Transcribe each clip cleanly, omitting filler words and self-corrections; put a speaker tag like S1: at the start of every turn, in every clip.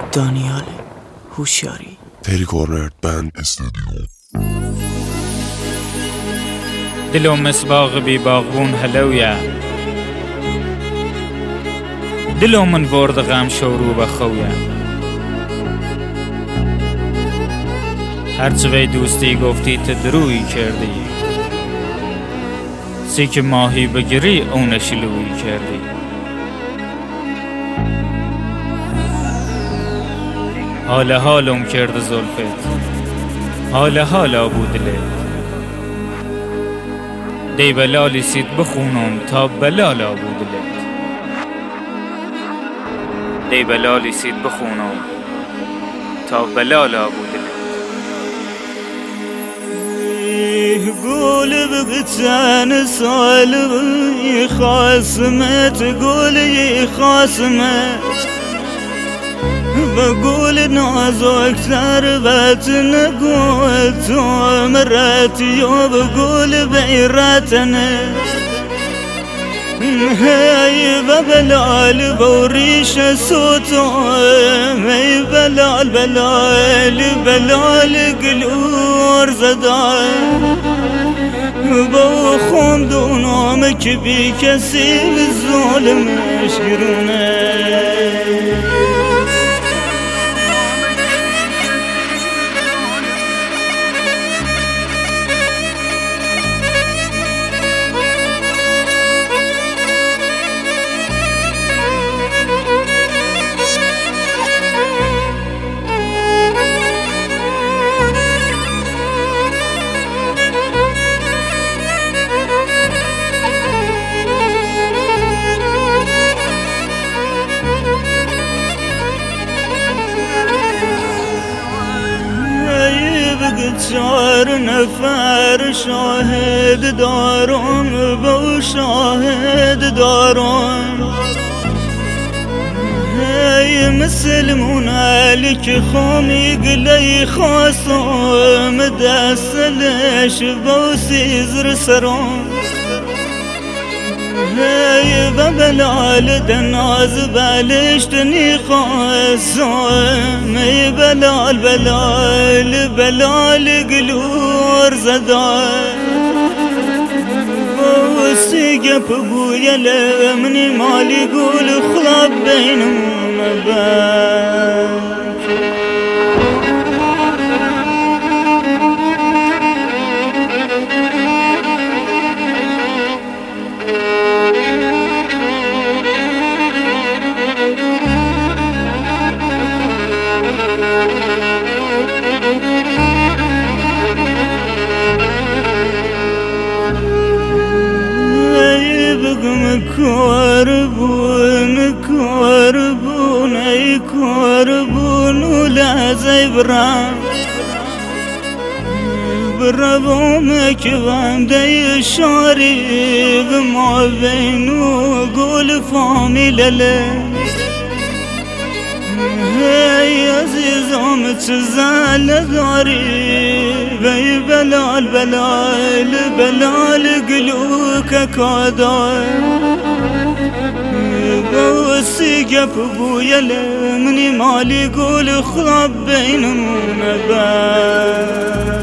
S1: دانیال هوشیاری
S2: تری کورنرد بند استودیو.
S3: دلو مسباغ بی باغبون هلویا دلو من ورد غم شورو بخویا هرچه وی دوستی گفتی تدروی کردی سی که ماهی بگیری اون شلوی کردی حالم کرد زلفت حالا بود دلت دی بلالی سید بخونم تا بلالا بود دلت دی بلالی سید بخونم تا بلالا بود دلت
S4: قول بغتان صالغي خاصمت قولي خاصمت بقول نازك ثربت نقوت مراتي وبقول بيراتنا هاي ببلال بوريش صوتو هاي بلال قلور زدان بوخم دونامك بكسي بالظلم اشقرونه چار نفر شاهد دارم بو شاهد دارم هی مسلمون علیک خامی گلی خواستم دستلش بو سیزر سرم هی ببلال دناز بلشتنی خواستم ای بلال قلور زدان بوستی گپ بویا لمنی مالی قول خلاب بینم بان كاربون ولا زي بربومك باندي شاري بما بينو قول فامي للا هاي عزيزهم تزال داري بي بلال قلوك كادار بوسي قف بويا لمني مالي قول خلاب بيننا بان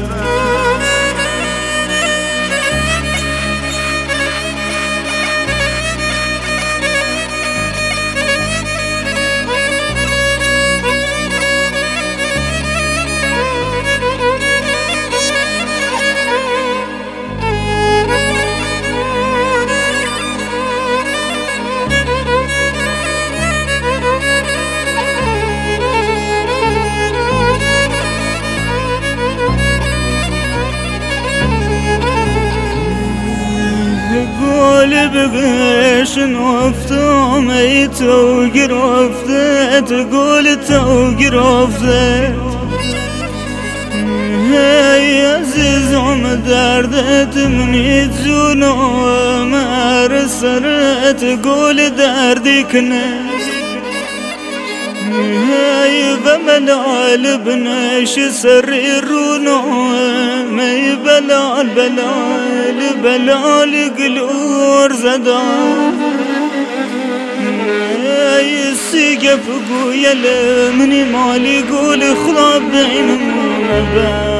S4: قول بغيش نوفتم اي توقر وفتت قول توقر وفتت هاي عزيزهم دردت مني تزونو ما رسرت قول دردي كنت هاي بملال بنش سريرونو مي بلال قلور زدان يسيقف قويل مني مالي قول خلاب بينهم